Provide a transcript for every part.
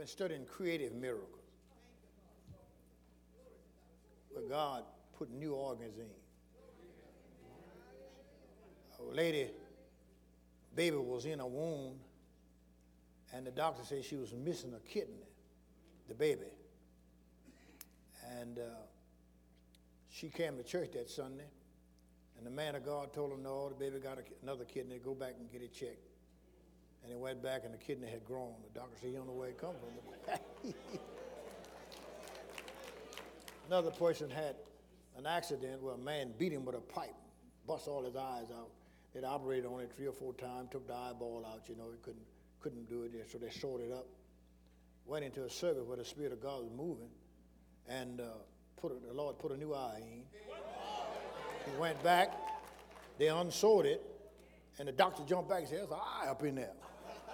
been studying creative miracles, where God put new organs in. A lady, baby was in a womb, and the doctor said she was missing a kidney, the baby. And she came to church that Sunday, and the man of God told her, no, the baby got another kidney, go back and get it checked. And he went back, and the kidney had grown. The doctor said, you don't know where it come from. Another person had an accident where a man beat him with a pipe, bust all his eyes out. They'd operated on it 3 or 4 times, took the eyeball out, he couldn't do it, so they sewed it up. Went into a service where the Spirit of God was moving, and the Lord put a new eye in. He went back, they unsewed it, and the doctor jumped back and said, there's an eye up in there.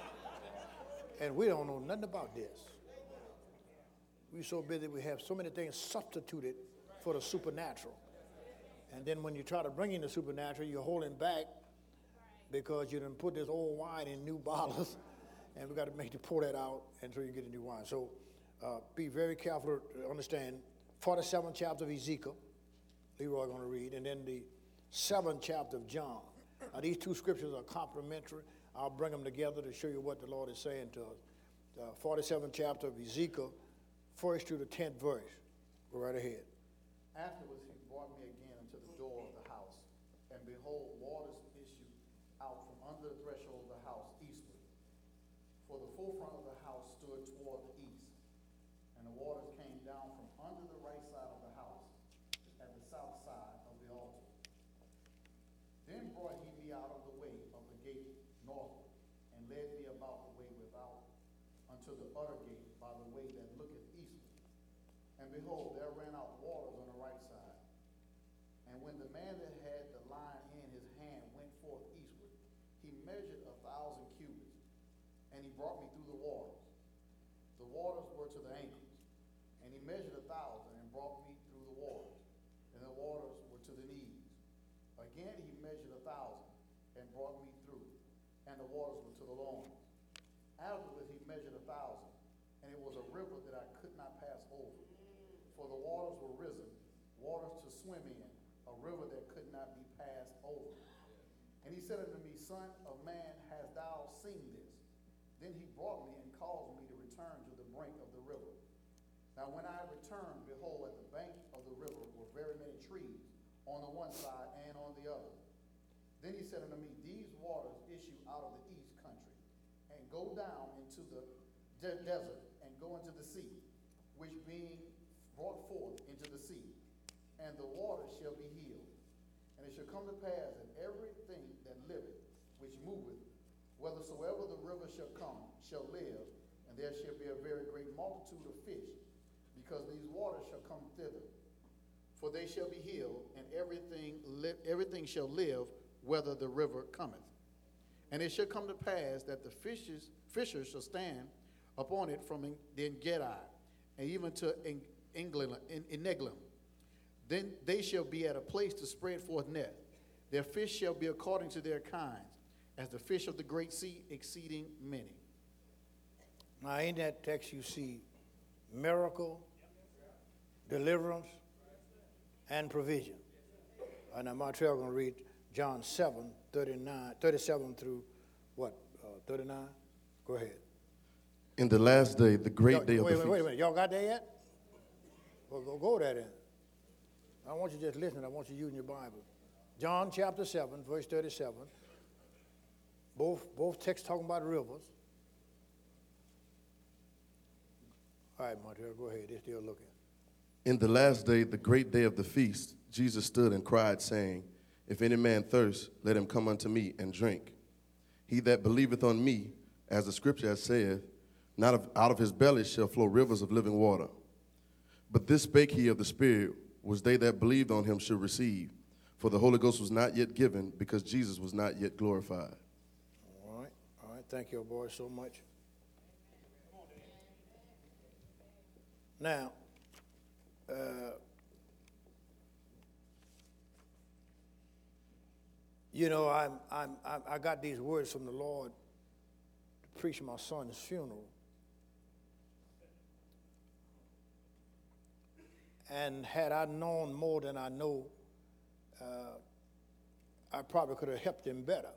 And we don't know nothing about this. We're so busy, we have so many things substituted for the supernatural. And then when you try to bring in the supernatural, you're holding back because you didn't put this old wine in new bottles, and we got to make you pour that out until you get a new wine. So be very careful to understand 47th chapter of Ezekiel, Leroy going to read, and then the 7th chapter of John. Now, these two scriptures are complementary. I'll bring them together to show you what the Lord is saying to us. 47th chapter of Ezekiel, 1st to the 10th verse. Go right ahead. Afterwards he brought me again unto the door of the house, and behold, waters issued out from under the threshold of the house eastward. For the forefront of the house stood toward the east, and the waters came down from under the right side of the house at the south side of the altar. Then brought he me out of the way of the gate northward, and led me about the way without unto the utter gate by the way that looketh eastward. And behold, there ran out waters on the right side. And when the man that had the line in his hand went forth eastward, he measured 1,000 cubits, and he brought me through the waters. The waters were to the ankles. And he measured 1,000 and brought me through the waters, and the waters were to the knees. Again he measured 1,000 and brought me through, and the waters were to the loins. Afterwards he measured 1,000, and it was a river that I could not pass over. For the waters were risen, waters to swim in, a river that could not be passed over. And he said unto me, Son of man, hast thou seen this? Then he brought me and caused me to return to the brink of the river. Now when I returned, behold, at the bank of the river were very many trees, on the one side and on the other. Then he said unto me, These waters issue out of the east country, and go down into the desert, and go into the sea, which being brought forth into the sea, and the waters shall be healed. And it shall come to pass that everything that liveth, which moveth, whithersoever the river shall come, shall live, and there shall be a very great multitude of fish, because these waters shall come thither. For they shall be healed, and everything shall live, whether the river cometh. And it shall come to pass that the fishers shall stand upon it from the En-gedi, and even to Eneglaim. Then they shall be at a place to spread forth net. Their fish shall be according to their kinds, as the fish of the great sea, exceeding many. Now in that text you see miracle, deliverance, and provision. Now Martrell going to read John 37 through what, 39? Go ahead. In the last day, the great day of the feast. Wait a minute. Y'all got there yet? Well, go there then. I want you to just listen. I want you to use your Bible. John chapter 7, verse 37. Both texts talking about rivers. All right, Martel, go ahead. They're still looking. In the last day, the great day of the feast, Jesus stood and cried, saying, If any man thirst, let him come unto me and drink. He that believeth on me, as the scripture has said, out of his belly shall flow rivers of living water. But this spake he of the Spirit, which they that believed on him should receive. For the Holy Ghost was not yet given, because Jesus was not yet glorified. All right. Thank you, boys, so much. Now, I got these words from the Lord to preach my son's funeral. And had I known more than I know, I probably could have helped him better.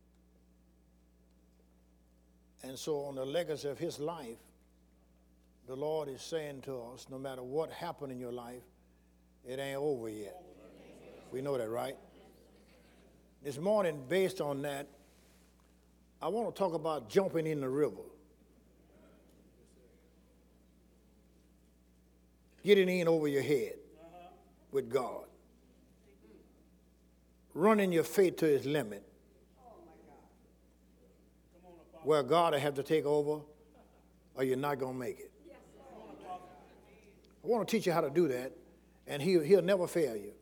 And so on the legacy of his life, the Lord is saying to us, no matter what happened in your life, it ain't over yet. We know that, right? This morning, based on that, I want to talk about jumping in the river. Getting in over your head with God. Running your faith to its limit. Where God will have to take over or you're not going to make it. I want to teach you how to do that, and he'll never fail you.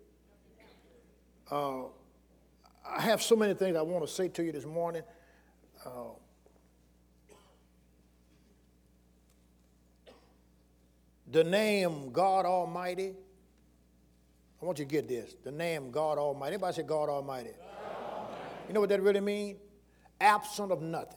I have so many things I want to say to you this morning. The name God Almighty, I want you to get this. The name God Almighty. Everybody say God Almighty. God Almighty. You know what that really means? Absent of nothing.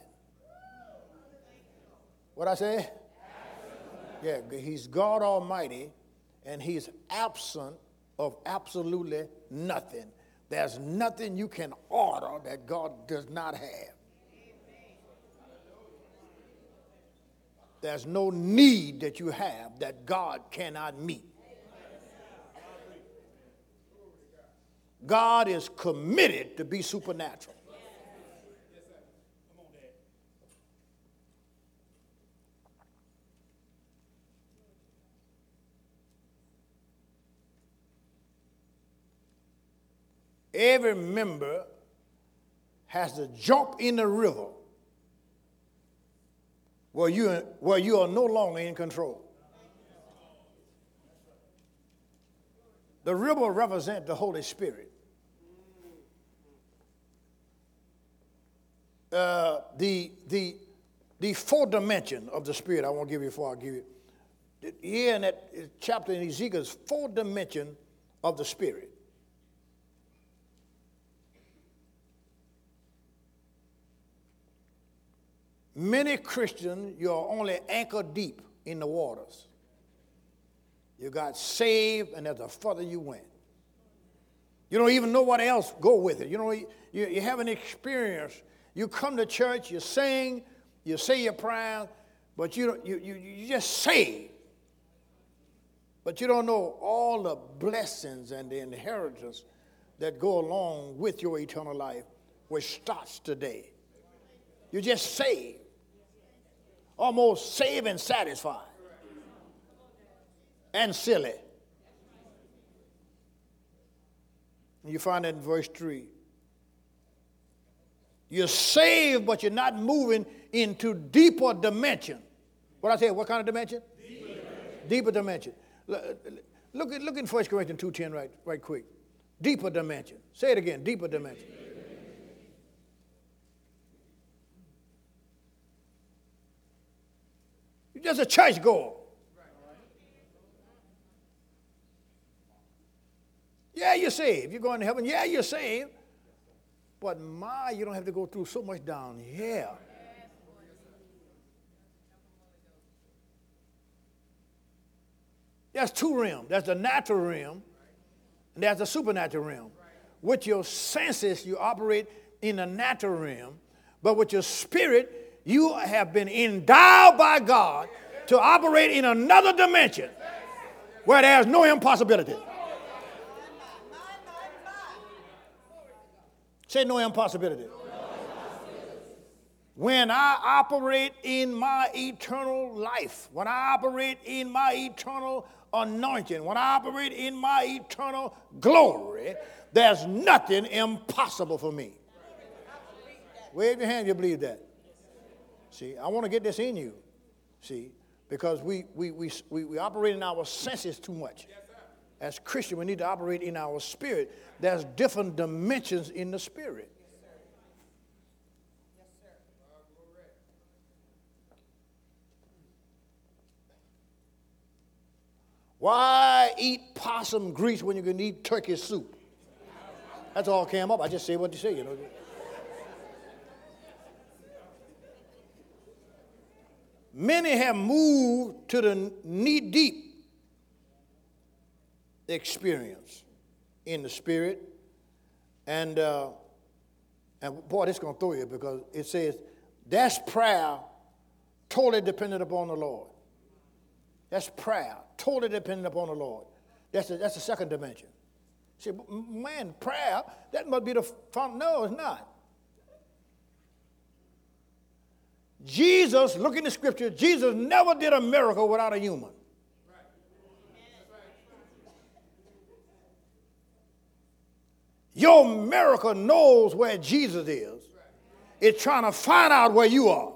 What I say? Yeah, he's God Almighty, and he's absent of absolutely nothing. There's nothing you can order that God does not have. There's no need that you have that God cannot meet. God is committed to be supernatural. Every member has to jump in the river where you are no longer in control. The river represents the Holy Spirit. The fourth dimension of the Spirit I want to give you before I give you. Here in that chapter in Ezekiel is fourth dimension of the Spirit. Many Christians, you're only ankle deep in the waters. You got saved, and that's the further you went. You don't even know what else go with it. You know, you have an experience. You come to church, you sing, you say your prayers, but you just saved. But you don't know all the blessings and the inheritance that go along with your eternal life, which starts today. You're just saved. Almost saved and satisfied. And silly. And you find that in verse 3. You're saved, but you're not moving into deeper dimension. What I say, what kind of dimension? Deeper dimension. Look in 1 Corinthians 2:10 right quick. Deeper dimension. Say it again, deeper dimension. You're just a church goer. Yeah, you're saved. You're going to heaven. Yeah, you're saved. But you don't have to go through so much down here. There's two realms. There's the natural realm, and there's the supernatural realm. With your senses, you operate in the natural realm, but with your spirit, you have been endowed by God to operate in another dimension where there's no impossibility. Say no impossibility. When I operate in my eternal life, when I operate in my eternal anointing, when I operate in my eternal glory, there's nothing impossible for me. Wave your hand if you believe that. See, I want to get this in you. See, because we operate in our senses too much. As Christians, we need to operate in our spirit. There's different dimensions in the spirit. Why eat possum grease when you can eat turkey soup? That's all came up. I just say what you say, you know. Many have moved to the knee deep experience in the spirit. And boy, this is going to throw you because it says that's prayer totally dependent upon the Lord. That's prayer totally dependent upon the Lord. That's the second dimension. See, man, prayer, that must be the fountain. No, it's not. Jesus, look in the scripture, Jesus never did a miracle without a human. Your miracle knows where Jesus is. It's trying to find out where you are.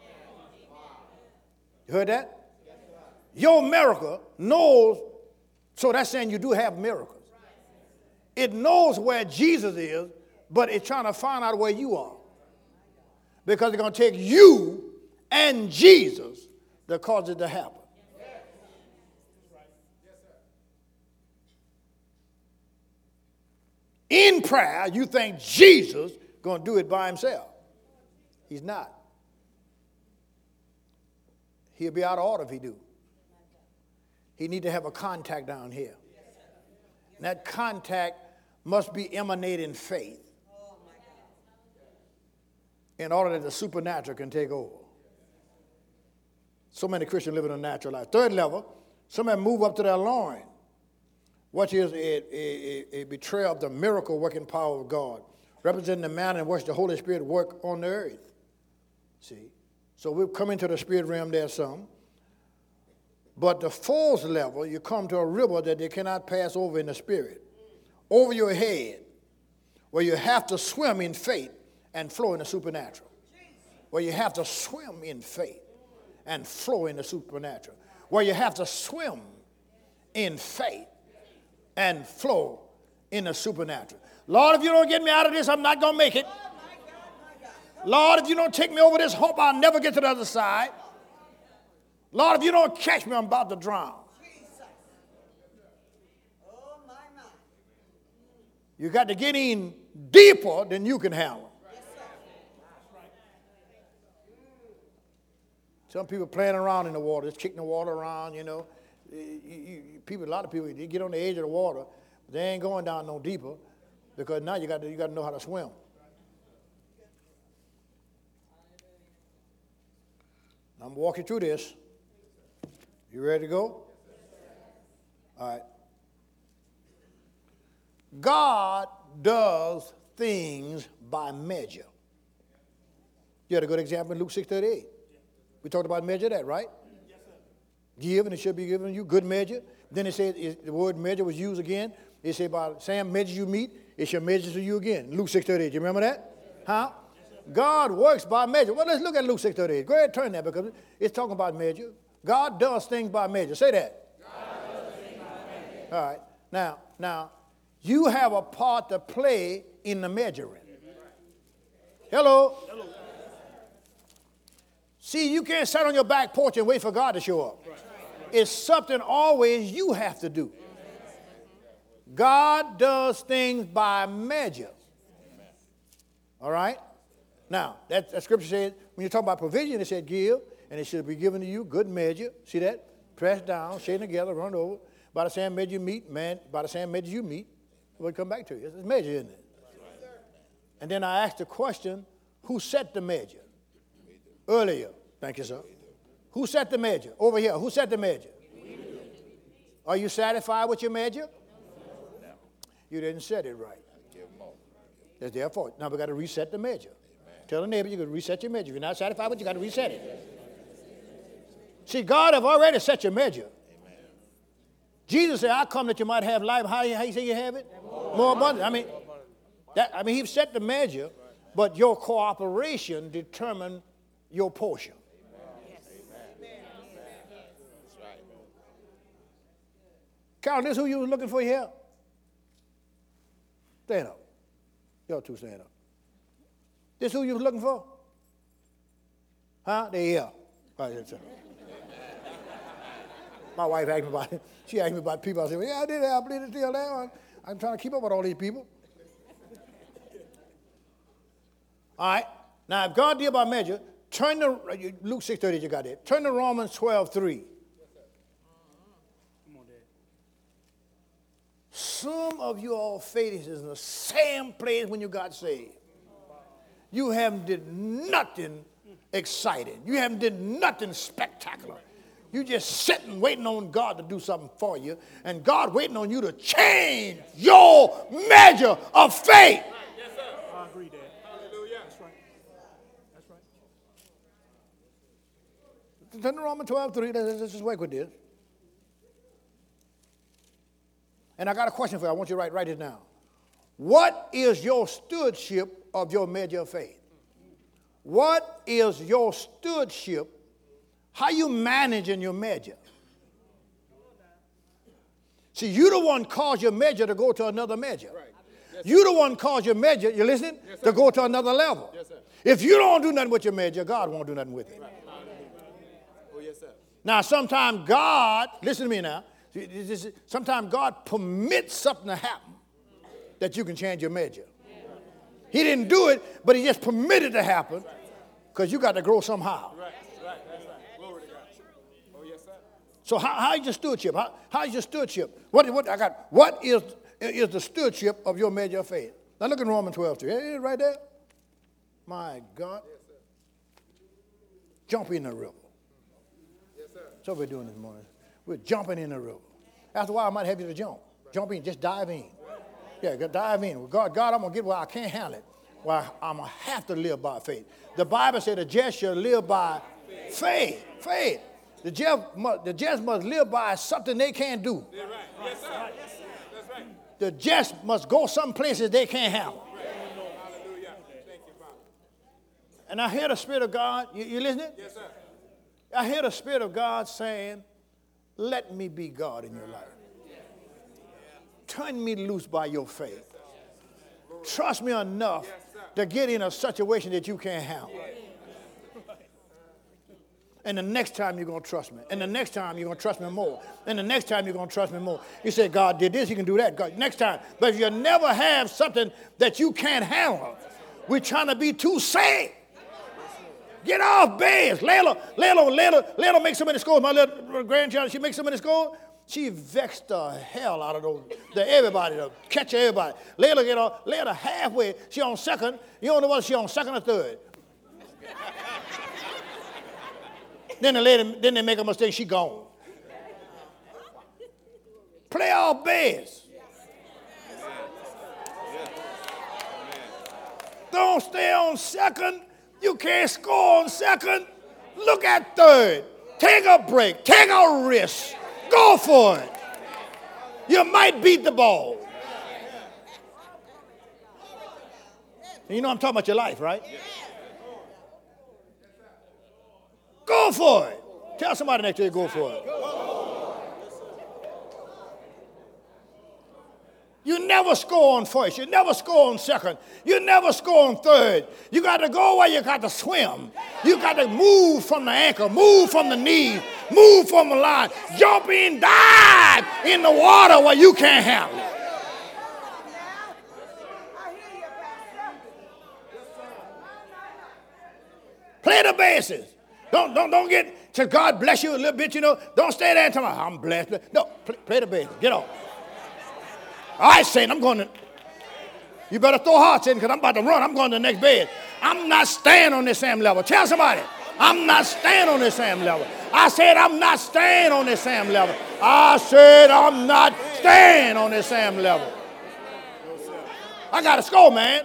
You heard that? Your miracle knows, so that's saying you do have miracles. It knows where Jesus is, but it's trying to find out where you are. Because it's going to take you and Jesus to cause it to happen. In prayer, you think Jesus is going to do it by himself. He's not. He'll be out of order if he do. He need to have a contact down here. And that contact must be emanating faith in order that the supernatural can take over. So many Christians live in a natural life. Third level, somebody move up to their loin, which is a betrayal of the miracle working power of God, representing the manner in which the Holy Spirit work on the earth. See? So we've come into the spirit realm there some. But the fourth level, you come to a river that they cannot pass over in the spirit, over your head, where you have to swim in faith and flow in the supernatural. Where you have to swim in faith and flow in the supernatural. Where you have to swim in faith and flow in the supernatural. Lord, if you don't get me out of this, I'm not going to make it. Lord, if you don't take me over this hump, I'll never get to the other side. Lord, if you don't catch me, I'm about to drown. You got to get in deeper than you can handle. Some people playing around in the water, just kicking the water around, you know. A lot of people, they get on the edge of the water, but they ain't going down no deeper because now you got to know how to swim. I'm going to walk you through this. You ready to go? All right. God does things by measure. You had a good example in Luke 6:38. We talked about measure that, right? Yes, sir. Give, and it should be given you good measure. Then it said the word measure was used again. It said by the same measure you meet, it shall measure to you again. Luke 6:38. You remember that? Huh? God works by measure. Well, let's look at Luke 6:38. Go ahead and turn that because it's talking about measure. God does things by measure. Say that. God does things by measure. All right. Now, you have a part to play in the measuring. Hello? Hello. See, you can't sit on your back porch and wait for God to show up. It's something always you have to do. God does things by measure. All right? Now, that scripture says, when you talk about provision, it said give, and it should be given to you, good measure. See that? Pressed down, shaken together, run over. By the same measure you meet, by the same measure you meet, it will come back to you. It's a measure, isn't it? And then I asked the question, who set the measure? Earlier. Thank you, sir. Who set the measure? Over here. Who set the measure? Are you satisfied with your measure? No. You didn't set it right. That's their fault. Now we got to reset the measure. Tell the neighbor you got to reset your measure. If you're not satisfied with it, you got to reset it. See, God have already set your measure. Jesus said, I come that you might have life. How you say you have it? More abundant. He set the measure, but your cooperation determined your portion. Carol, this who you was looking for here? Stand up. Y'all two stand up. This who you was looking for? Huh? They here. Right, that's it. My wife asked me about it. She asked me about people. I said, well, yeah, I did have bleed it till there. I'm trying to keep up with all these people. All right. Now, if God did by measure, turn to Luke 6:30, you got it. Turn to Romans 12:3. some of you all faith is in the same place when you got saved. You haven't did nothing exciting. You haven't did nothing spectacular. You just sitting waiting on God to do something for you, and God waiting on you to change your measure of faith. Yes, sir. I agree, Dad. Hallelujah. That's right. That's right. Turn to Romans 12:3. Let's just work with this. And I got a question for you. I want you to write it down. What is your stewardship of your measure of faith? What is your stewardship? How you managing your measure? See, you the one cause your measure to go to another measure. Right. Yes, You the one cause your measure, you listening? Yes, to go to another level. Yes, sir. If you don't do nothing with your measure, God won't do nothing with it. Right. Oh, yes, sir. Now, sometimes God, listen to me now, sometimes God permits something to happen that you can change your measure. He didn't do it, but he just permitted it to happen because you got to grow somehow. Right. Right. That's right. Glory to God. Oh, yes, sir. So how is your stewardship? How is your stewardship? What is the stewardship of your measure of faith? Now look at Romans 12:3. Hey, right there. My God. Yes, sir. Jump in the river. Yes, sir. That's what we're doing this morning. We're jumping in the river. After a while, I might have you to jump. Jump in, just dive in. Yeah, dive in. God, I'm going to get where I can't handle it. Well, I'm going to have to live by faith. The Bible said the just shall live by faith. Faith. The just must live by something they can't do. Right. Yes, sir. That's right. The just must go some places they can't handle. Hallelujah. Thank you, Father. And I hear the Spirit of God. You listening? Yes, sir. I hear the Spirit of God saying, let me be God in your life. Turn me loose by your faith. Trust me enough to get in a situation that you can't handle. And the next time you're going to trust me. And the next time you're going to trust me more. And the next time you're going to trust me more. You say, God did this, he can do that. God, next time. But if you never have something that you can't handle, we're trying to be too safe. Get off beds. Layla makes so many scores. My little grandchild, she makes so many scores. She vexed the hell out of everybody, to catch everybody. Layla get off. Layla halfway. She on second. You don't know whether she on second or third. Then they make a mistake. She gone. Play off beds. Don't stay on second. You can't score on second. Look at third. Take a break. Take a risk. Go for it. You might beat the ball. And you know I'm talking about your life, right? Go for it. Tell somebody next to you, go for it. You never score on first. You never score on second. You never score on third. You got to go where you got to swim. You got to move from the ankle, move from the knee, move from the line. Jump in, dive in the water where you can't handle it. Play the bases. Don't get till God bless you a little bit, you know. Don't stay there and tell me, I'm blessed. No, play the bases. Get off. All right, Satan, I'm going to. You better throw hearts in because I'm about to run. I'm going to the next bed. I'm not staying on this same level. Tell somebody, I'm not staying on this same level. I said I'm not staying on this same level. I said I'm not staying on this same level. I got to score, man.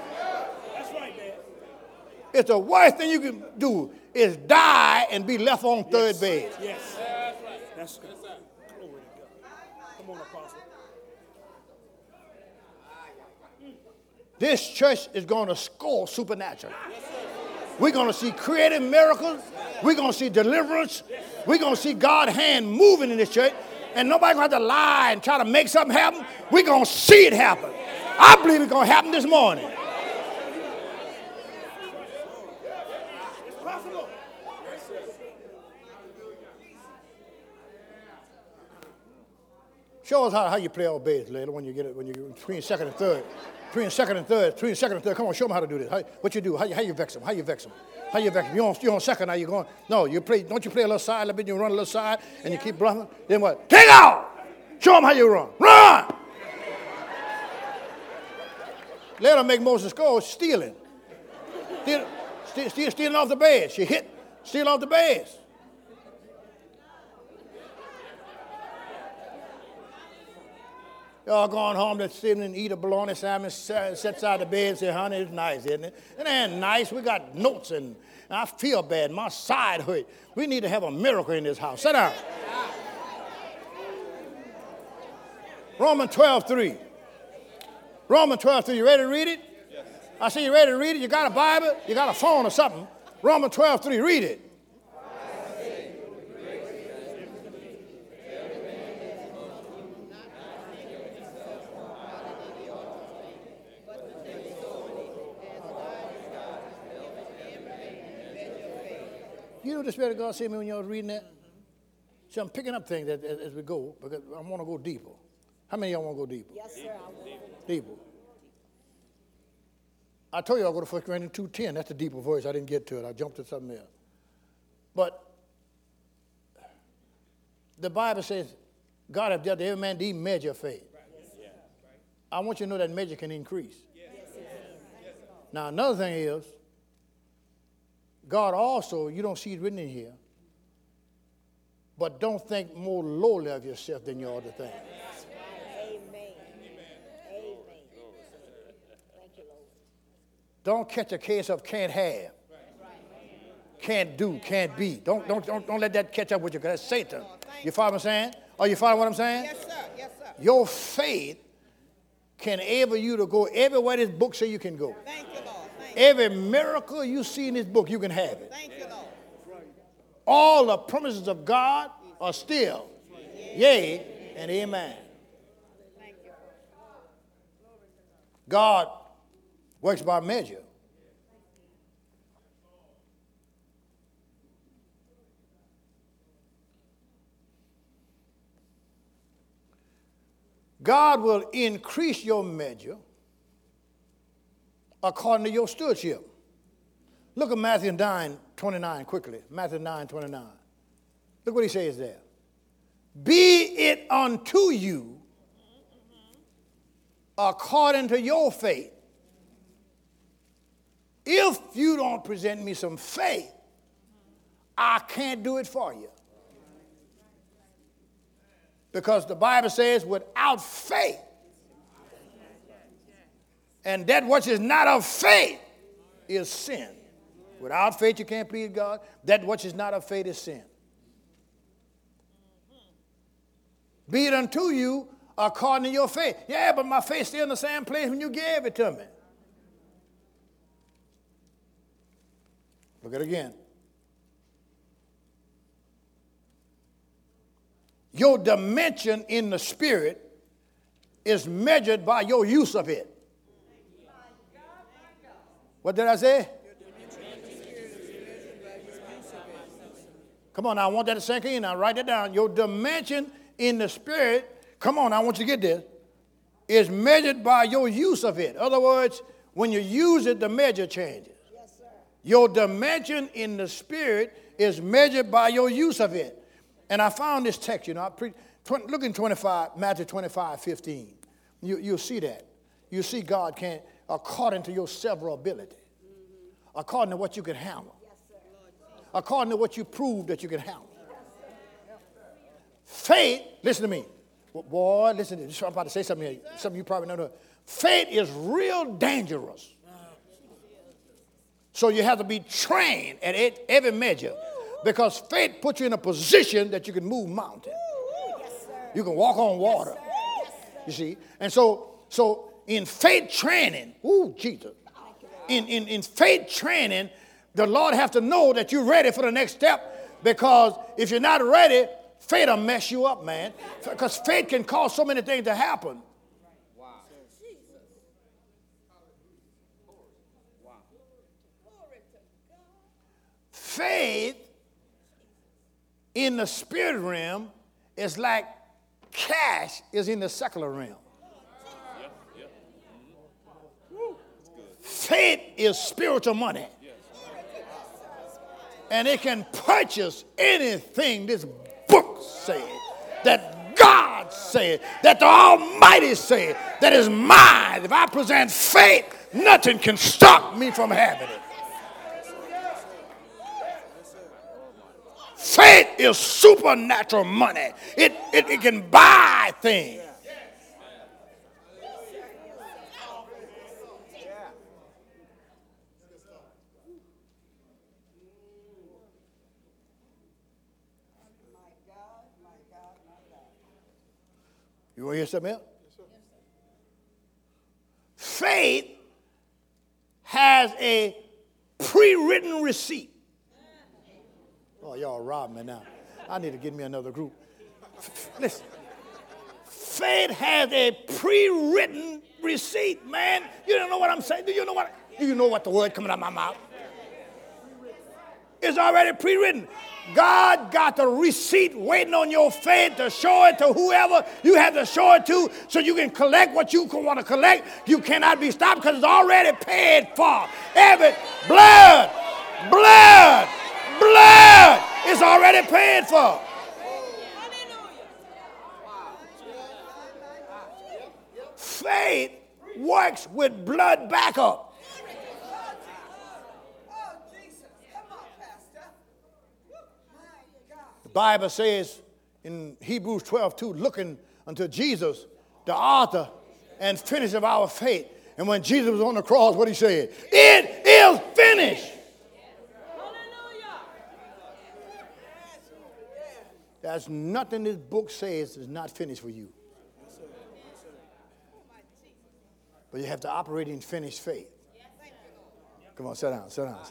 It's the worst thing you can do is die and be left on third base. Yes. That's good. Glory to God. Come on, Apostle. This church is going to score supernaturally. We're going to see creative miracles. We're going to see deliverance. We're going to see God's hand moving in this church. And nobody's going to have to lie and try to make something happen. We're going to see it happen. I believe it's going to happen this morning. Show us how you play all bass later when you're between second and third. Between second and third. Come on, show them how to do this. What you do? How you vex them? How you vex them? You're on second. Now you're going. No, you play. Don't you play a little side? A little bit. You run a little side and you keep bluffing. Then what? Take out. Show them how you run. Run. Let her make Moses score stealing. Stealing off the bed. She stealing off the beds. Y'all going home this evening and eat a bologna sandwich, sits out the bed and say, honey, it's nice, isn't it? It ain't nice. We got notes and I feel bad. My side hurt. We need to have a miracle in this house. Sit down. Romans 12:3. Romans 12:3. You ready to read it? Yes. I say you ready to read it? You got a Bible? You got a phone or something? Romans 12:3. Read it. You know the Spirit of God said to me when y'all was reading that? See, I'm picking up things as we go because I want to go deeper. How many of y'all want to go deeper? Yes, sir. I will. Deeper. I told you I'll go to 1 Corinthians 2:10. That's the deeper voice. I didn't get to it. I jumped to something else. But the Bible says, God has dealt to every man the measure of faith. Yes. I want you to know that measure can increase. Yes. Now, another thing is, God also, you don't see it written in here, but don't think more lowly of yourself than you ought to think. Amen. Amen. Thank you, Lord. Don't catch a case of can't have, can't do, can't be. Don't let that catch up with you because that's Satan. You follow what I'm saying? Are you following what I'm saying? Yes, sir. Yes, sir. Your faith can enable you to go everywhere this book says you can go. Thank you, Lord. Every miracle you see in this book, you can have it. Thank you, Lord. All the promises of God are still yea and amen. Thank you. God works by measure. God will increase your measure according to your stewardship. Look at Matthew 9:29 quickly. Matthew 9:29. Look what he says there. Be it unto you according to your faith. If you don't present me some faith, I can't do it for you. Because the Bible says without faith, and that which is not of faith is sin. Without faith, you can't please God. That which is not of faith is sin. Be it unto you according to your faith. Yeah, but my faith's still in the same place when you gave it to me. Look at it again. Your dimension in the spirit is measured by your use of it. What did I say? Come on, I want that to sink in. Now write it down. Your dimension in the spirit, come on, I want you to get this, is measured by your use of it. In other words, when you use it, the measure changes. Yes, sir. Your dimension in the spirit is measured by your use of it. And I found this text, look in 25, Matthew 25:15. You'll see that. You see God can, according to your several ability, according to what you can handle, according to what you prove that you can handle. Faith, listen to me. Boy, listen to this. I'm about to say something here. Something you probably don't know. Faith is real dangerous. So you have to be trained at every measure because faith puts you in a position that you can move mountains. You can walk on water. You see? And so in faith training, Jesus. In faith training, the Lord has to know that you're ready for the next step because if you're not ready, faith will mess you up, man. Because faith can cause so many things to happen. Wow. Faith in the spirit realm is like cash is in the secular realm. Faith is spiritual money. And it can purchase anything this book said, that God said, that the Almighty said, that is mine, if I present faith, nothing can stop me from having it. Faith is supernatural money. It can buy things. You want to hear something else? Faith has a pre-written receipt. Oh, y'all robbed me now. I need to get me another group. Listen. Faith has a pre-written receipt, man. You don't know what I'm saying? Do you know what the word coming out of my mouth? It's already pre-written. God got the receipt waiting on your faith to show it to whoever you have to show it to so you can collect what you want to collect. You cannot be stopped because it's already paid for. Every blood is already paid for. Faith works with blood backup. The Bible says in Hebrews 12:2, looking unto Jesus, the author and finisher of our faith. And when Jesus was on the cross, what he said? It is finished. There's nothing this book says is not finished for you. But you have to operate in finished faith. Come on, sit down.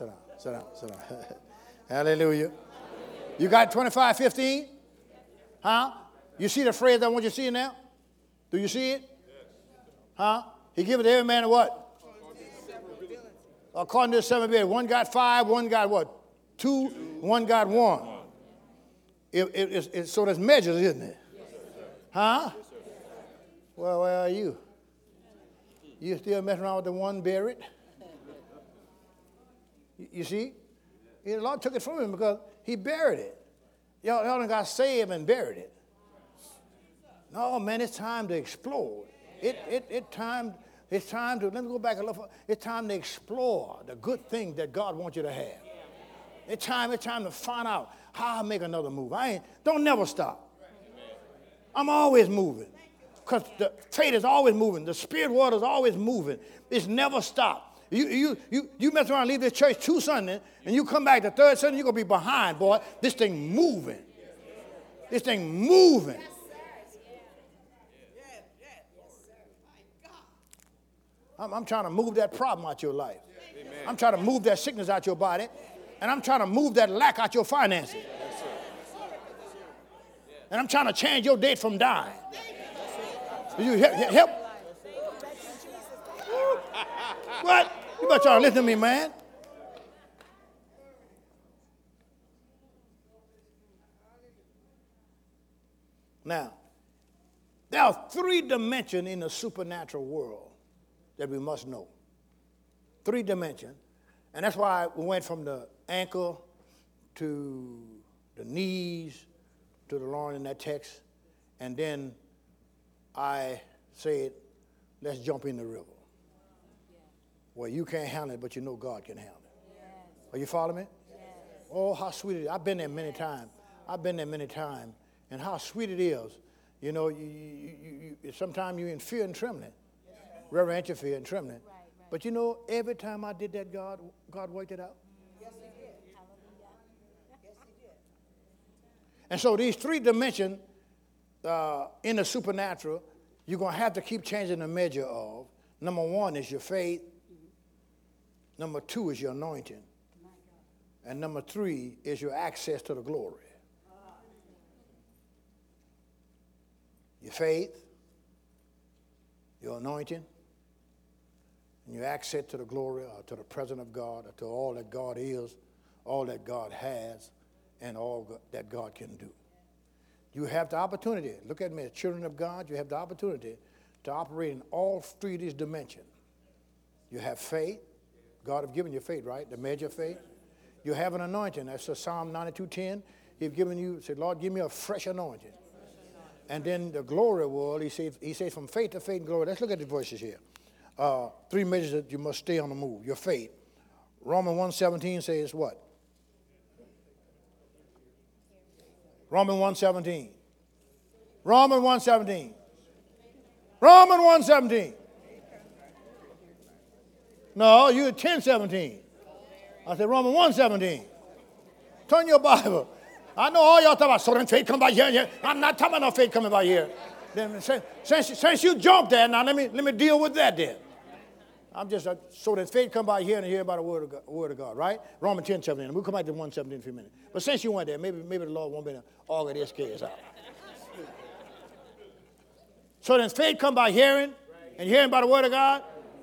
Hallelujah. You got 25:15? Huh? You see the phrase I want you to see now? Do you see it? Huh? He gave it to every man a what? According to the 7 ability. One got 5, one got what? 2, one got 1. So there's measures, isn't it? Huh? Well, where are you? You still messing around with the one buried? You see? The Lord took it from him because he buried it. Y'all done got saved and buried it. No, man, it's time to explore. It's time to, let me go back a little. It's time to explore the good things that God wants you to have. It's time to find out how I make another move. Don't never stop. I'm always moving. Because the faith is always moving. The spirit world is always moving. It's never stopped. You mess around and leave this church 2 Sundays, and you come back the 3rd Sunday, you're going to be behind, boy. This thing moving. This thing moving. I'm trying to move that problem out your life. I'm trying to move that sickness out your body. And I'm trying to move that lack out your finances. And I'm trying to change your date from dying. You help? What? You better try to listen to me, man. Now, there are 3 dimensions in the supernatural world that we must know. 3 dimensions. And that's why we went from the ankle to the knees to the loin in that text. And then I said, let's jump in the river. Well, you can't handle it, but you know God can handle it. Yes. Are you following me? Yes. Oh, how sweet it is. I've been there many times. And how sweet it is. You know, sometimes you're in fear and trembling. Yes. Reverential fear and trembling. Right. But you know, every time I did that, God worked it out. Yes, he did. Yes, he did. And so these 3 dimensions in the supernatural, you're going to have to keep changing the measure of. Number 1 is your faith. Number 2 is your anointing. And number 3 is your access to the glory. Your faith, your anointing, and your access to the glory or to the presence of God or to all that God is, all that God has, and all that God can do. You have the opportunity, look at me, as children of God, you have the opportunity to operate in all 3 of these dimensions. You have faith. God have given you faith, right? The measure of faith. You have an anointing. That's Psalm 92:10. He's given you, said, Lord, give me a fresh anointing. And then the glory world, he says from faith to faith and glory. Let's look at the verses here. 3 measures that you must stay on the move. Your faith. Romans 1:17 says what? Romans 1:17. Romans 1:17. Romans 1:17. No, you at 10:17. I said Romans 1:17. Turn your Bible. I know all y'all talking about, so then faith come by here and here. I'm not talking about no faith coming by here. Then, since you jumped there, now let me deal with that then. I'm just, so that faith come by here and here by the word of God, right? Romans 10:17. We'll come back to 1:17 in a few minutes. But since you went there, maybe the Lord won't be to argue this case out. So then faith come by hearing, and hearing by the word of God.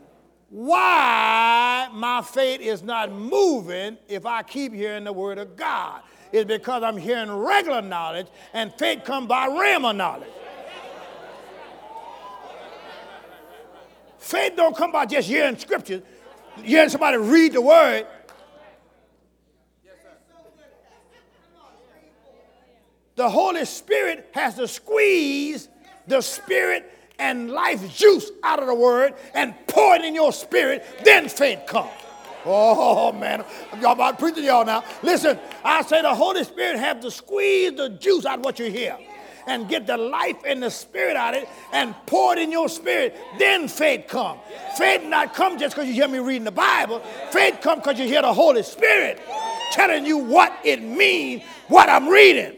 Why my faith is not moving if I keep hearing the word of God? It's because I'm hearing regular knowledge, and faith come by rhema knowledge. Faith don't come by just hearing scriptures, hearing somebody read the word. The Holy Spirit has to squeeze the spirit and life juice out of the word and pour it in your spirit, then faith comes. Oh, man. Y'all about preaching to y'all now. Listen, I say the Holy Spirit have to squeeze the juice out of what you hear and get the life and the spirit out of it and pour it in your spirit, then faith comes. Faith not come just because you hear me reading the Bible. Faith come because you hear the Holy Spirit telling you what it means, what I'm reading.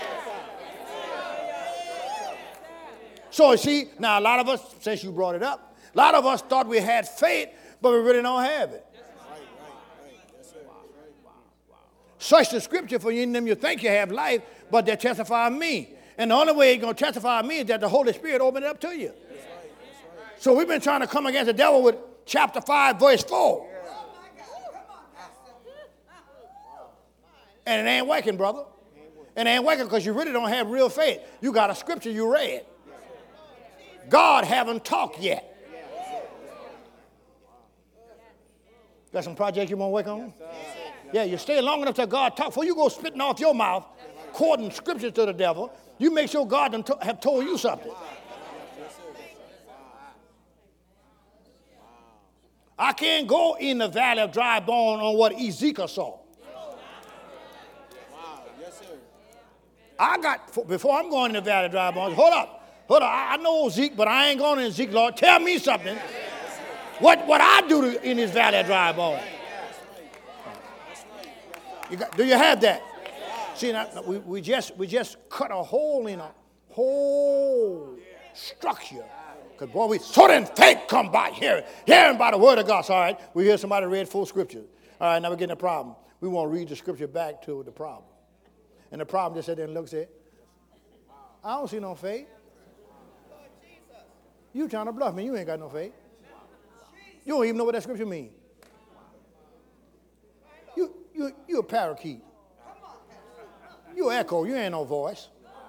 So see, now a lot of us, since you brought it up, a lot of us thought we had faith, but we really don't have it. Search the scripture, for in them you think you have life, but they testify of me. And the only way it's going to testify of me is that the Holy Spirit opened it up to you. So we've been trying to come against the devil with chapter 5, verse 4. And it ain't working, brother. It ain't working because you really don't have real faith. You got a scripture you read. God haven't talked yet. Got some projects you want to work on? Yeah, you stay long enough till God talk. Before you go spitting off your mouth, quoting scriptures to the devil, you make sure God have told you something. I can't go in the valley of dry bone on what Ezekiel saw. Before I'm going in the valley of dry bones, hold up. I know Zeke, but I ain't going in Zeke, Lord. Tell me something. What I do in this valley of dry bones. Do you have that? See, now, we just cut a hole in a whole structure. Because, boy, so then faith come by hearing by the word of God. All right, we hear somebody read full scripture. All right, now we're getting a problem. We want to read the scripture back to the problem. And the problem just sat there and looked and said, I don't see no faith. You trying to bluff me. You ain't got no faith. You don't even know what that scripture means. You a parakeet. You an echo. You ain't no voice.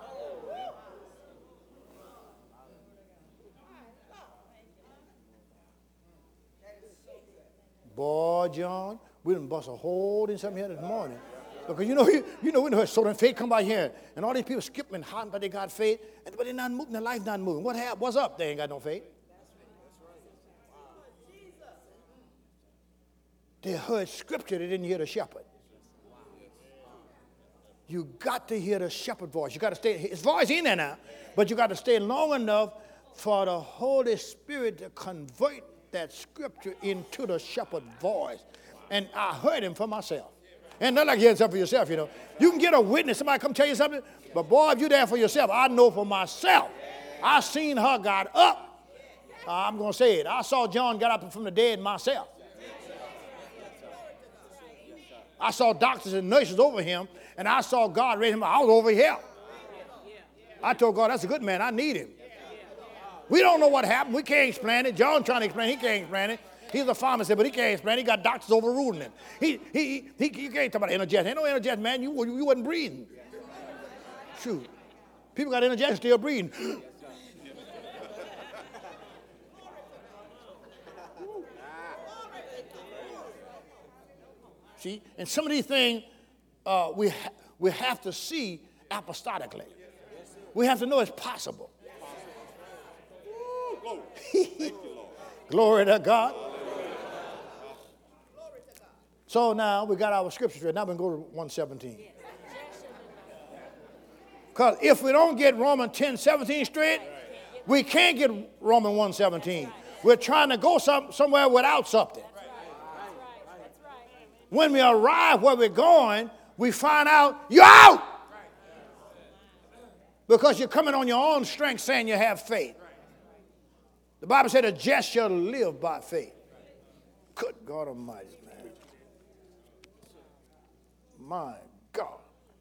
Boy, John, we done bust a hole in something here this morning. Because you know, so then faith come by here, and all these people skipping and hopping, but they got faith, but they're not moving, their life not moving. What's up? They ain't got no faith. They heard scripture, they didn't hear the shepherd. You got to hear the shepherd voice. You got to stay, his voice in there now, but you got to stay long enough for the Holy Spirit to convert that scripture into the shepherd voice. And I heard him for myself. And not like hearing something for yourself, you know. You can get a witness, somebody come tell you something, but boy, if you're there for yourself, I know for myself. I seen her got up. I'm going to say it. I saw John got up from the dead myself. I saw doctors and nurses over him, and I saw God raise him up. I was over here. I told God, that's a good man. I need him. We don't know what happened. We can't explain it. John trying to explain it. He can't explain it. He's a pharmacist, but he can't explain it. He got doctors overruling him. You can't talk about indigestion. Ain't no indigestion, man. You wasn't breathing. Shoot. People got indigestion, still breathing. See, and some of these things we have to see apostolically. We have to know it's possible. Ooh, glory. Thank you, Lord. Glory to God. So now we got our scriptures read. Now we can go to 117. Because if we don't get Romans 10:17 straight, we can't get Romans 1:17. We're trying to go somewhere without something. When we arrive where we're going, we find out you're out. Because you're coming on your own strength saying you have faith. The Bible said the just shall live by faith. Good God Almighty, man. My God.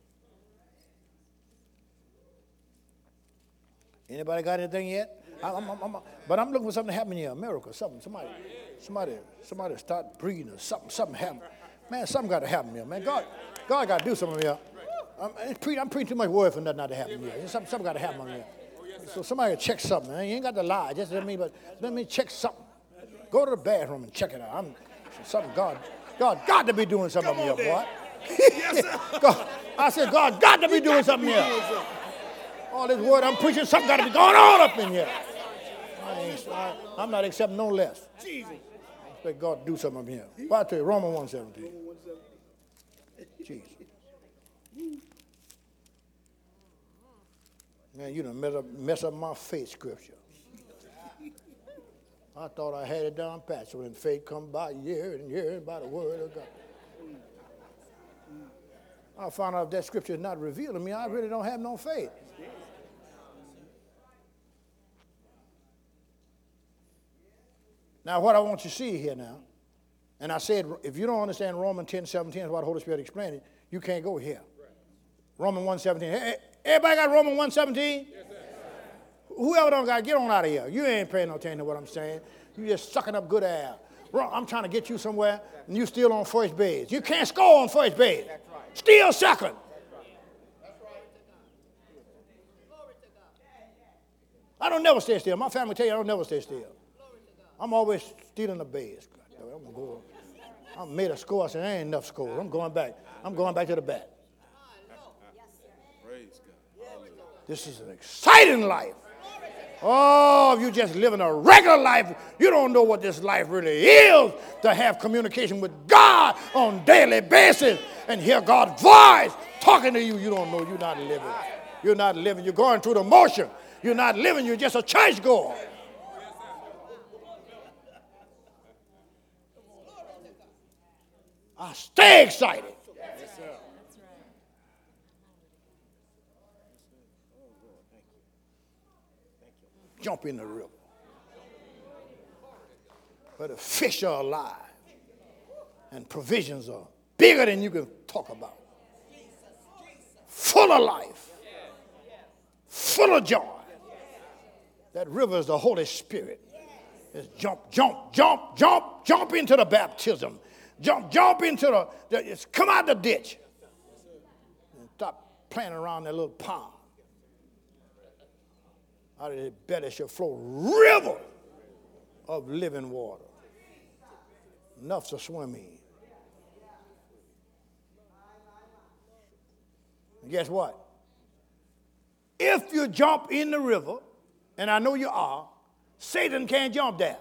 Anybody got anything yet? But I'm looking for something to happen here. A miracle, something. Somebody start breathing or something happen. Man, something got to happen here, man. God got to do something here. I'm preaching too much word for nothing not to happen here. Something got to happen here. So somebody check something. Man. You ain't got to lie. Just let me check something. Go to the bathroom and check it out. God got to be doing something here, boy. Yes, sir. I said, God got to be doing something here. All this word I'm preaching, something got to be going on up in here. I'm not accepting no less. Jesus. I expect God to do something up here. Well, I tell you, Romans 1:17. Jesus. Man, you done mess up my faith scripture. I thought I had it down pat. So when faith come by year and year by the word of God. I found out if that scripture is not revealed to me, I really don't have no faith. Now, what I want you to see here now, and I said, if you don't understand Romans 10:17, is what the Holy Spirit explained it, you can't go here. Romans 1:17. Hey, everybody got Romans 1:17? Yes, sir. Whoever don't got, get on out of here. You ain't paying no attention to what I'm saying. You just sucking up good air. I'm trying to get you somewhere, and you still on first base. You can't score on first base. That's right. Still second. That's right. I don't never stay still. My family tell you I don't never stay still. I'm always stealing the base. I'm gonna go. I made a score. I said, there ain't enough scores. I'm going back. I'm going back to the bat. Praise God. This is an exciting life. Oh, if you just living a regular life, you don't know what this life really is, to have communication with God on a daily basis and hear God's voice talking to you. You don't know. You're not living. You're not living. You're going through the motion. You're not living. You're just a church goer. I stay excited. Yes, sir. Jump in the river where the fish are alive and provisions are bigger than you can talk about. Full of life. Full of joy. That river is the Holy Spirit. It's jump into the baptism. Jump into the come out the ditch. And stop playing around that little pond. Out of his belly shall flow river of living water. Enough to swim in. And guess what? If you jump in the river, and I know you are, Satan can't jump there.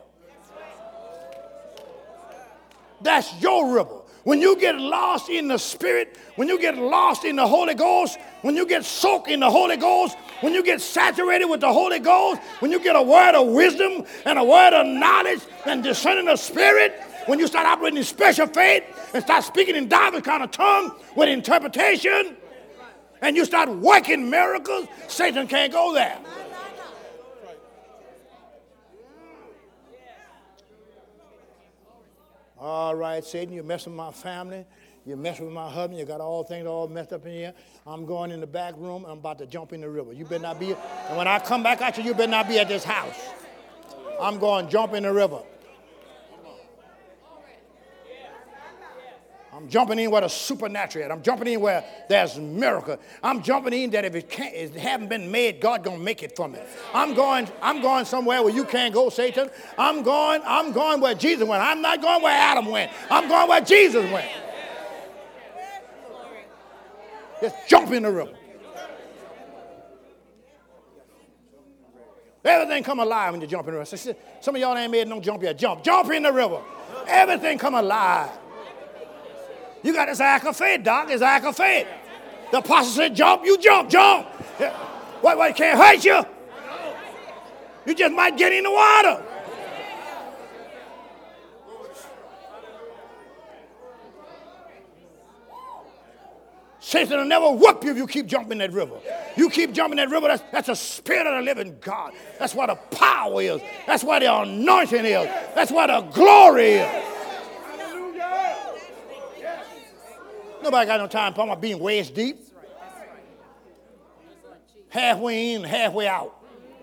That's your river. When you get lost in the Spirit, when you get lost in the Holy Ghost, when you get soaked in the Holy Ghost, when you get saturated with the Holy Ghost, when you get a word of wisdom and a word of knowledge and discerning the Spirit, when you start operating in special faith and start speaking in diverse kind of tongue with interpretation, and you start working miracles, Satan can't go there. All right, Satan, you're messing with my family. You're messing with my husband. You got all things all messed up in here. I'm going in the back room. I'm about to jump in the river. You better not be. And when I come back at you, you better not be at this house. I'm going to jump in the river. I'm jumping in where the supernatural is. I'm jumping in where there's miracle. I'm jumping in that if it haven't been made, God gonna make it for me. I'm going somewhere where you can't go, Satan. I'm going where Jesus went. I'm not going where Adam went. I'm going where Jesus went. Just jump in the river. Everything come alive when you jump in the river. Some of y'all ain't made no jump yet. Jump in the river. Everything come alive. You got this act of faith, Doc. It's act of faith. The apostle said, jump, you jump. What, it can't hurt you? You just might get in the water. Satan will never whoop you if you keep jumping that river. You keep jumping that river, that's the spirit of the living God. That's where the power is. That's where the anointing is. That's where the glory is. Nobody got no time talking about being waist deep. Halfway in, halfway out.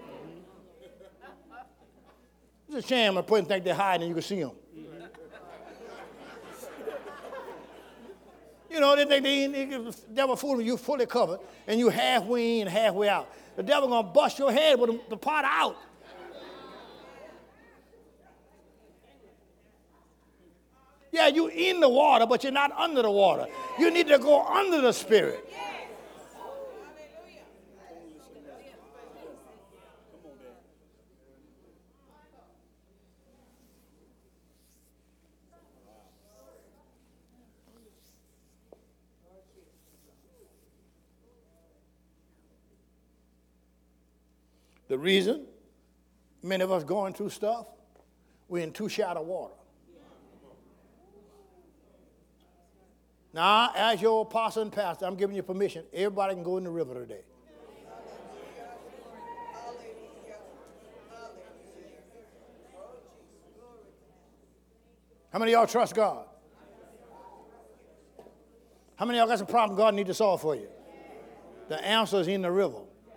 It's a shame when a person think they're hiding and you can see them. You know, they think the devil fooling you, fully covered, and you halfway in, halfway out. The devil going to bust your head with the part out. Yeah, you in the water, but you're not under the water. You need to go under the Spirit. The reason many of us going through stuff, we're in too shallow water. Now, as your apostle and pastor, I'm giving you permission. Everybody can go in the river today. How many of y'all trust God? How many of y'all got some problem God need to solve for you? The answer is in the river.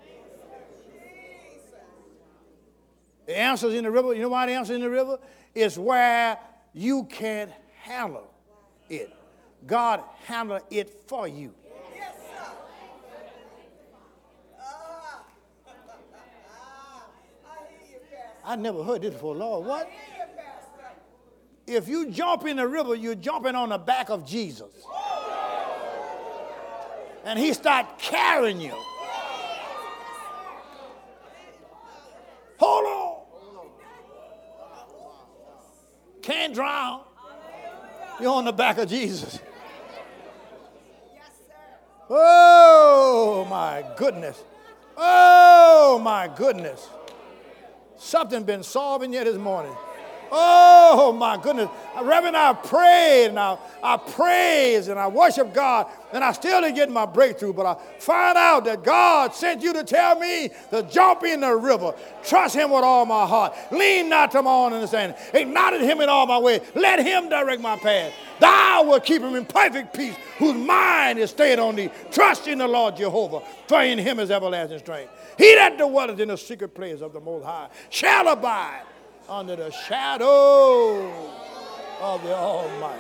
The answer is in the river. You know why the answer is in the river? It's where you can't handle it. God handled it for you. Yes, sir. I hear you, Pastor. I never heard this before, Lord. What? I hear you, Pastor. If you jump in the river, you're jumping on the back of Jesus. And he start carrying you. Hold on. Can't drown. You're on the back of Jesus. Oh, my goodness. Oh, my goodness. Something been solving you this morning. Oh, my goodness. Reverend, I prayed and I praised and I worship God, and I still didn't get my breakthrough, but I find out that God sent you to tell me to jump in the river. Trust him with all my heart. Lean not to my own understanding. Acknowledge him in all my ways. Let him direct my path. Thou wilt keep him in perfect peace, whose mind is stayed on thee. Trust in the Lord Jehovah, for in him is everlasting strength. He that dwelleth in the secret place of the Most High shall abide under the shadow of the Almighty.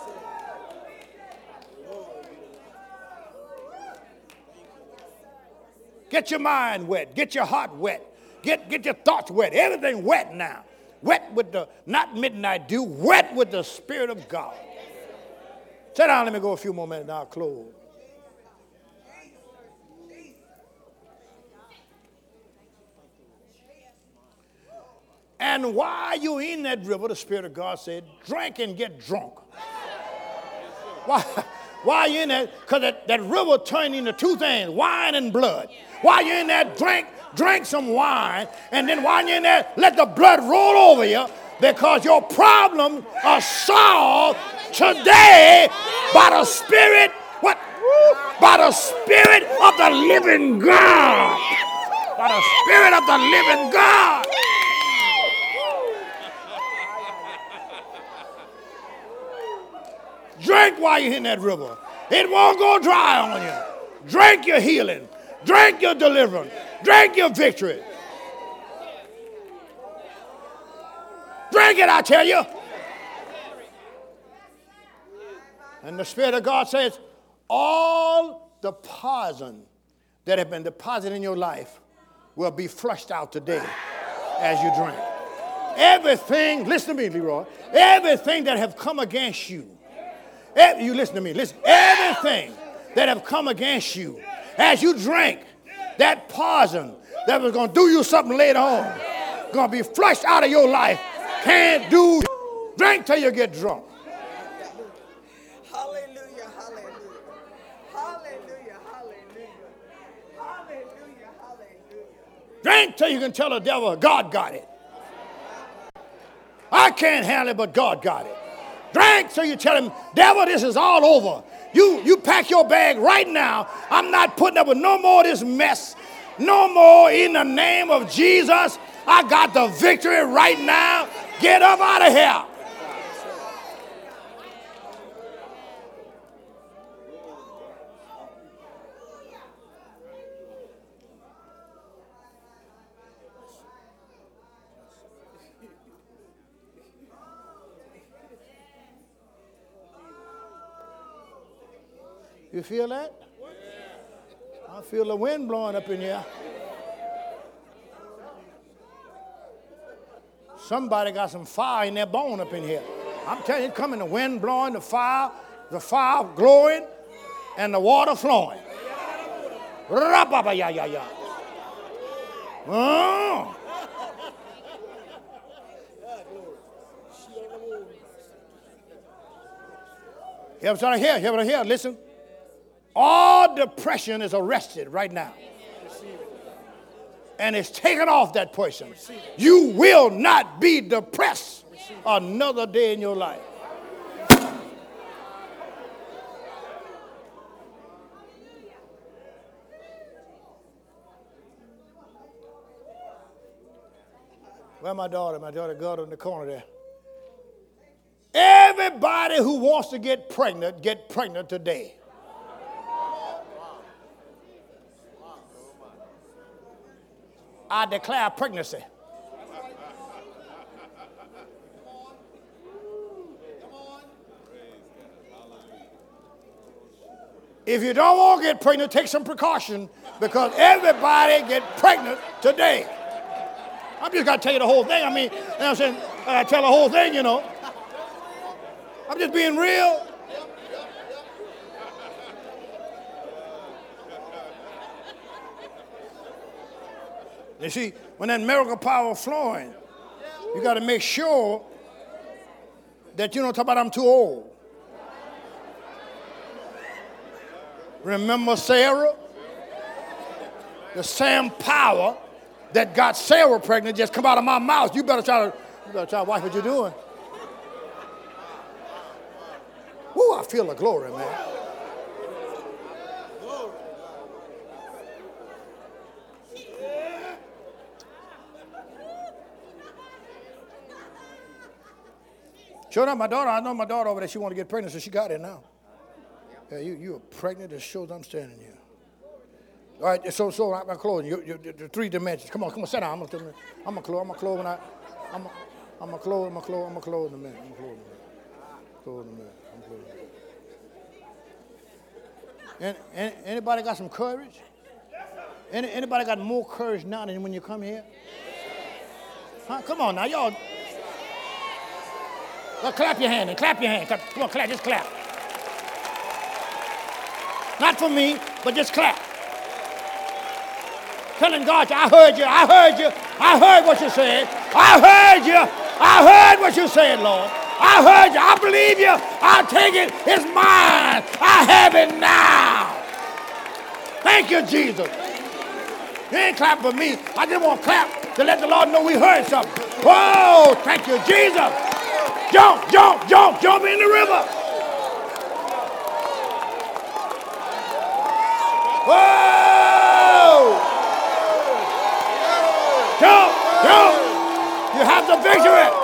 Get your mind wet. Get your heart wet. Get your thoughts wet. Everything wet now. Wet with the, not midnight dew, wet with the Spirit of God. Sit down, let me go a few more minutes, and I'll close. And while you're in that river, the Spirit of God said, drink and get drunk. Why you in that? Because that river turned into two things, wine and blood. While you're in there, drink some wine. And then while you're in there, let the blood roll over you, because your problems are solved today by the Spirit. What? By the Spirit of the living God. By the Spirit of the living God. Drink while you're in that river. It won't go dry on you. Drink your healing. Drink your deliverance. Drink your victory. Drink it, I tell you. And the Spirit of God says, all the poison that have been deposited in your life will be flushed out today as you drink. Everything, listen to me, Leroy, everything that have come against you, you listen to me, listen, everything that have come against you, as you drink, that poison that was going to do you something later on. Going to be flushed out of your life. Can't do. Drink till you get drunk. Hallelujah, hallelujah. Hallelujah, hallelujah. Hallelujah, hallelujah. Drink till you can tell the devil, God got it. I can't handle it, but God got it. Drink till you tell him, devil, this is all over. You pack your bag right now. I'm not putting up with no more of this mess. No more in the name of Jesus. I got the victory right now. Get up out of here. You feel that? I feel the wind blowing up in here. Somebody got some fire in their bone up in here. I'm telling you, it's coming, the wind blowing, the fire glowing, and the water flowing. Ra-ba-ba-ya-ya-ya. Oh. You ever trying to hear? You ever hear? Listen. All depression is arrested right now. And it's taken off that person. You will not be depressed another day in your life. Where's my daughter? My daughter got in the corner there. Everybody who wants to get pregnant today. I declare pregnancy. If you don't want to get pregnant, take some precaution because everybody get pregnant today. I'm just got to tell you the whole thing. I mean, you know what I'm saying? I tell the whole thing, you know. I'm just being real. You see, when that miracle power is flowing, you got to make sure that you don't talk about I'm too old. Remember Sarah? The same power that got Sarah pregnant just come out of my mouth. You better try to watch what you're doing. Woo, I feel the glory, man. Sure enough, my daughter, I know my daughter over there, she want to get pregnant, so she got it now. Yeah, you are pregnant, it shows I'm standing here. All right, so I'm closing. The 3 dimensions. Come on, sit down. I'm gonna close in a minute. I'm gonna close in a minute. Anybody got some courage? Anybody got more courage now than when you come here? Huh? Come on now, y'all. Well, clap your hand. Come on, clap. Just clap. Not for me, but just clap. Telling God, I heard you. I heard what you said. I heard what you said, Lord. I heard you. I believe you. I'll take it. It's mine. I have it now. Thank you, Jesus. You ain't clap for me. I just want to clap to let the Lord know we heard something. Whoa, thank you, Jesus. Jump in the river. Whoa! Jump. You have the victory.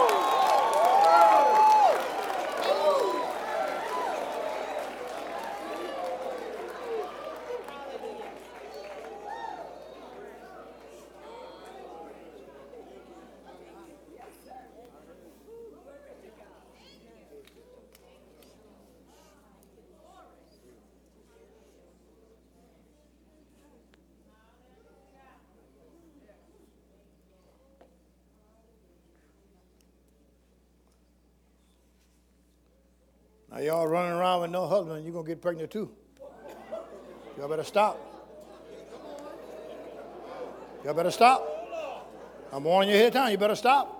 Now y'all running around with no husband, you're going to get pregnant too. Y'all better stop. You better stop. I'm warning you ahead of time. You better stop.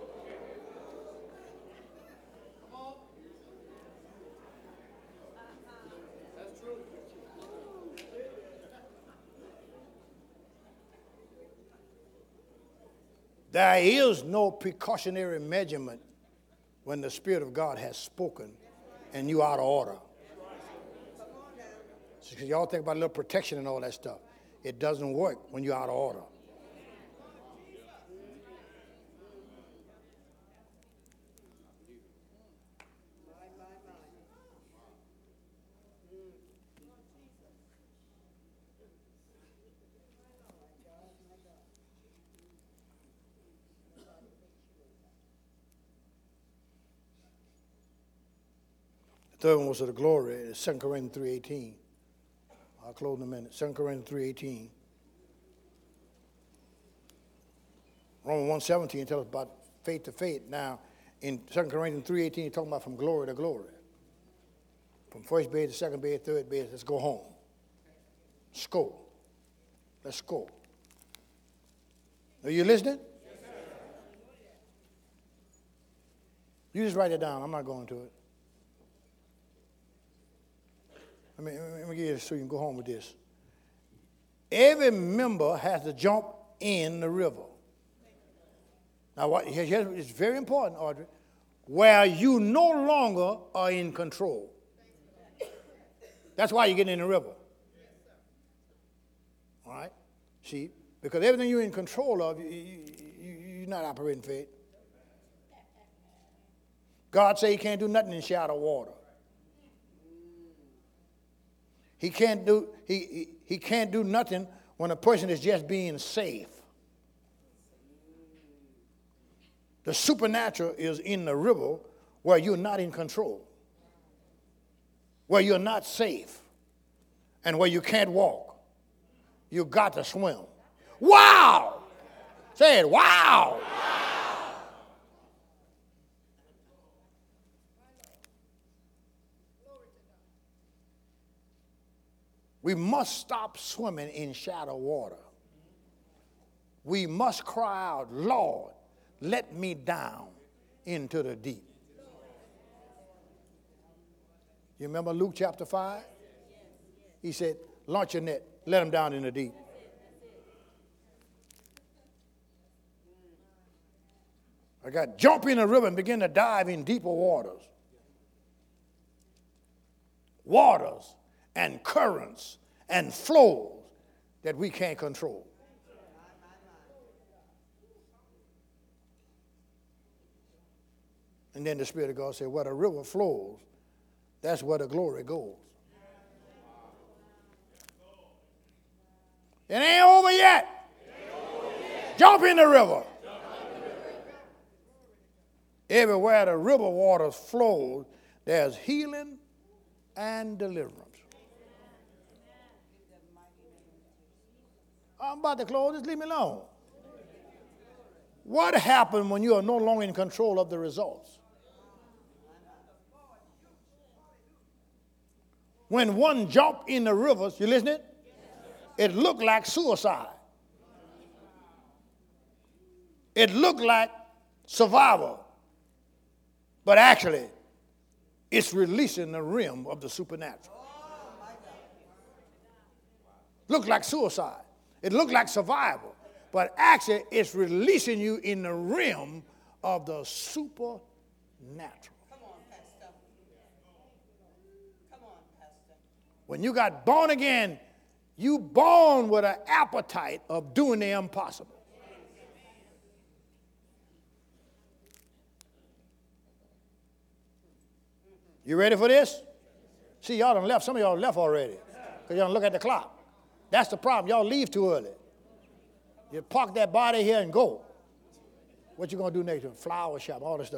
There is no precautionary measurement when the Spirit of God has spoken and you out of order. So y'all think about a little protection and all that stuff. It doesn't work when you're out of order. The third one was of the glory. It's 2 Corinthians 3:18. I'll close in a minute. 2 Corinthians 3:18. Romans 1:17 tells us about faith to faith. Now, in 2 Corinthians 3:18, it's talking about from glory to glory. From first base to second base, third base, let's go home. Let's go. Let's go. Are you listening? Yes, sir. You just write it down. I'm not going to it. Let me give you this so you can go home with this. Every member has to jump in the river. Now, it's very important, Audrey, where you no longer are in control. That's why you get in the river. All right? See, because everything you're in control of, you're not operating faith. God said he can't do nothing in shallow water. He can't do nothing when a person is just being safe. The supernatural is in the river where you're not in control, where you're not safe, and where you can't walk. You got to swim. Wow! Say it, wow! We must stop swimming in shallow water. We must cry out, Lord, let me down into the deep. You remember Luke chapter 5? He said, launch your net, let them down in the deep. I got jump in the river and begin to dive in deeper waters. Waters and currents and flows that we can't control. And then the Spirit of God said, where the river flows, that's where the glory goes. It ain't over yet. Jump in the river. Everywhere the river waters flow, there's healing and deliverance. I'm about to close. Just leave me alone. What happened when you are no longer in control of the results? When one jumped in the rivers, you listening? It looked like suicide. It looked like survival. But actually, it's releasing the realm of the supernatural. Looked like suicide. It looked like survival. But actually, it's releasing you in the realm of the supernatural. Come on, Pastor. Come on, Pastor. When you got born again, you born with an appetite of doing the impossible. You ready for this? See, y'all done left. Some of y'all left already because y'all don't look at the clock. That's the problem. Y'all leave too early. You park that body here and go. What you going to do next? Flower shop, all this stuff.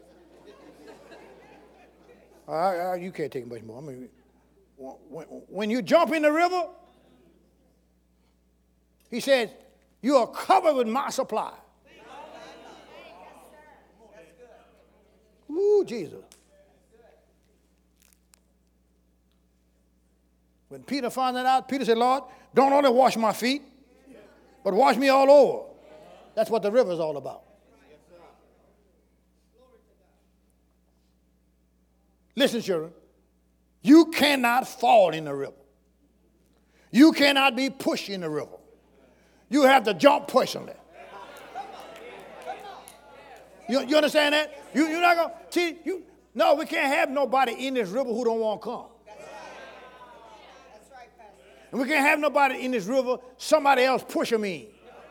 You can't take much more. I mean, when you jump in the river, he says, you are covered with my supply. Ooh, Jesus. When Peter found that out, Peter said, Lord, don't only wash my feet, but wash me all over. That's what the river is all about. Listen, children, you cannot fall in the river. You cannot be pushed in the river. You have to jump personally. You understand that? You're not going to, see, no, we can't have nobody in this river who don't want to come. That's right, Pastor. And we can't have nobody in this river, somebody else push them in.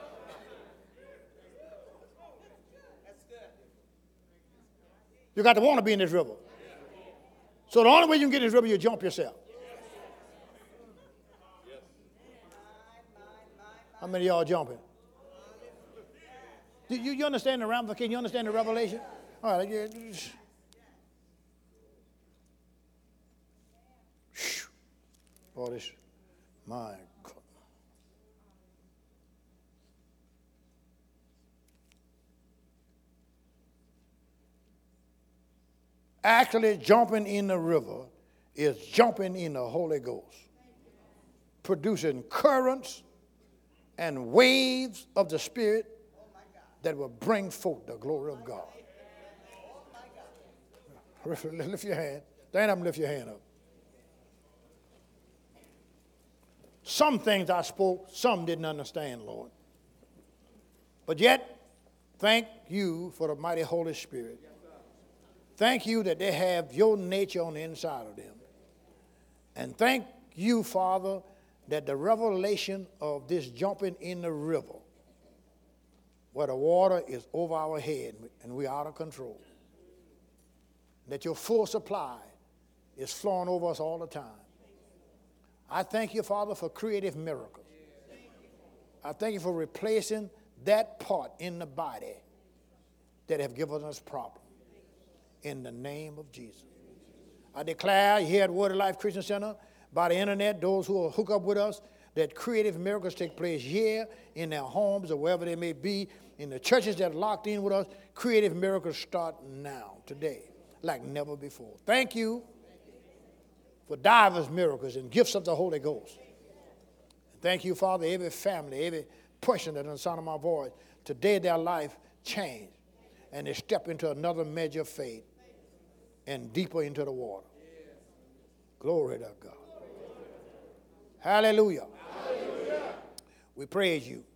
That's good. You got to want to be in this river. So the only way you can get in this river, you jump yourself. How many of y'all jumping? You understand the ramification? You understand the revelation? All right. Boy, this, my God. Actually, jumping in the river is jumping in the Holy Ghost, producing currents and waves of the Spirit that will bring forth the glory of God. Lift your hand. Stand up and lift your hand up. Some things I spoke, some didn't understand, Lord. But yet, thank you for the mighty Holy Spirit. Thank you that they have your nature on the inside of them. And thank you, Father, that the revelation of this jumping in the river, where the water is over our head and we're out of control, that your full supply is flowing over us all the time. I thank you, Father, for creative miracles. I thank you for replacing that part in the body that have given us problems. In the name of Jesus. I declare here at Word of Life Christian Center, by the internet, those who will hook up with us, that creative miracles take place here in their homes or wherever they may be, in the churches that are locked in with us. Creative miracles start now, today, like never before. Thank you for diverse miracles and gifts of the Holy Ghost. Thank you, Father, every family, every person that's on the sound of my voice, today their life changed and they step into another measure of faith and deeper into the water. Glory to God. Hallelujah. Hallelujah. We praise you.